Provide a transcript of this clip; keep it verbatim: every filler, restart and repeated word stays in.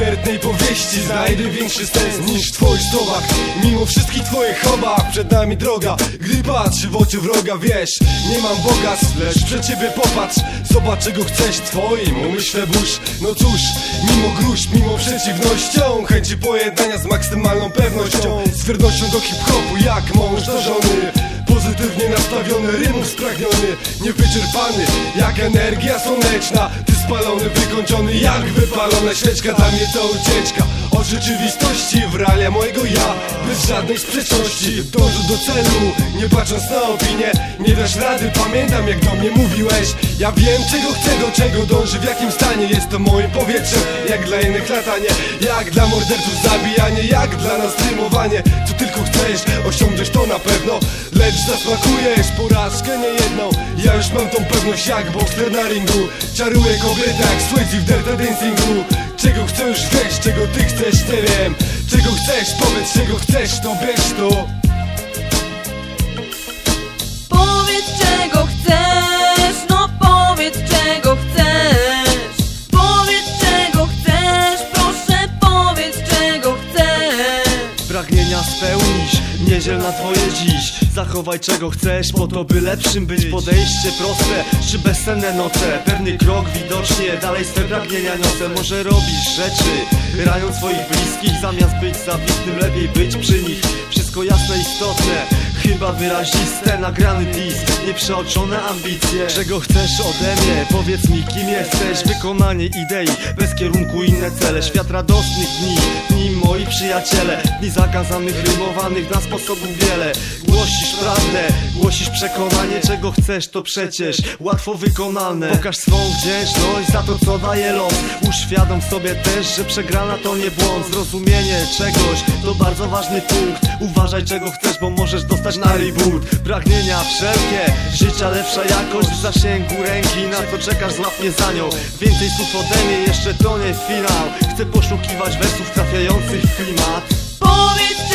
śmiertnej powieści znajdę większy sens niż w twoich słowach. Mimo wszystkich twoich obaw przed nami droga. Gdy patrzę w oczy wroga, wiesz, nie mam bogactw, lecz przed ciebie popatrz. Zobacz czego chcesz twoim umyśle burz. No cóż, mimo gruźb, mimo przeciwnością, chęci pojednania z maksymalną pewnością, z wiernością do hip-hopu jak mąż do żony. Pozytywnie nastawiony, rymów spragniony, niewyczerpany jak energia słoneczna. Ty spalony, wykończony jak wypalona świeczka. Dla mnie to ucieczka od rzeczywistości w realia mojego ja, bez żadnej sprzeczności. Dążę do celu, nie patrząc na opinię. Nie dasz rady, pamiętam jak do mnie mówiłeś. Ja wiem czego chcę, do czego dążę, w jakim stanie. Jest to moim powietrzem, jak dla innych latanie, jak dla morderców zabijanie, jak dla nas rymowanie. Co tylko chcesz, osiągniesz to na pewno, lecz zasmakujesz porażkę niejedną. Ja już mam tą pewność jak bokser na ringu. Czaruję kobietę jak Swayze w Dirty Dancingu. Czego chcę już wiesz, czego ty chcesz, nie wiem. Czego chcesz, powiedz czego chcesz, to bierz to. Powiedz czego chcesz, no powiedz czego chcesz. Powiedz czego chcesz, proszę powiedz czego chcesz. Pragnienia spełnisz, niedziel na twoje dziś. Zachowaj czego chcesz, po to by lepszym być. Podejście proste, czy bezsenne noce. Pewny krok widocznie, dalej swe pragnienia niosę. Może robisz rzeczy, raniąc swoich bliskich. Zamiast być zawitnym, lepiej być przy nich. Wszystko jasne, istotne, chyba wyraziste. Nagrany diss, nieprzeoczone ambicje. Czego chcesz ode mnie? Powiedz mi kim jesteś. Wykonanie idei, bez kierunku inne cele. Świat radosnych dni, dni moi przyjaciele. Dni zakazanych, rymowanych na sposobów wiele. Głosisz prawdę, głosisz przekonanie. Czego chcesz to przecież łatwo wykonalne. Pokaż swą wdzięczność za to co daje los. Uświadom sobie też, że przegrana to nie błąd. Zrozumienie czegoś to bardzo ważny punkt. Uważaj czego chcesz, bo możesz dostać na ryj but. Pragnienia wszelkie, życia lepsza jakość w zasięgu ręki. Na co czekasz, złap mnie za nią. Więcej słów ode mnie, jeszcze to nie finał. Chcę poszukiwać wersów trafiających w klimat. Powiedz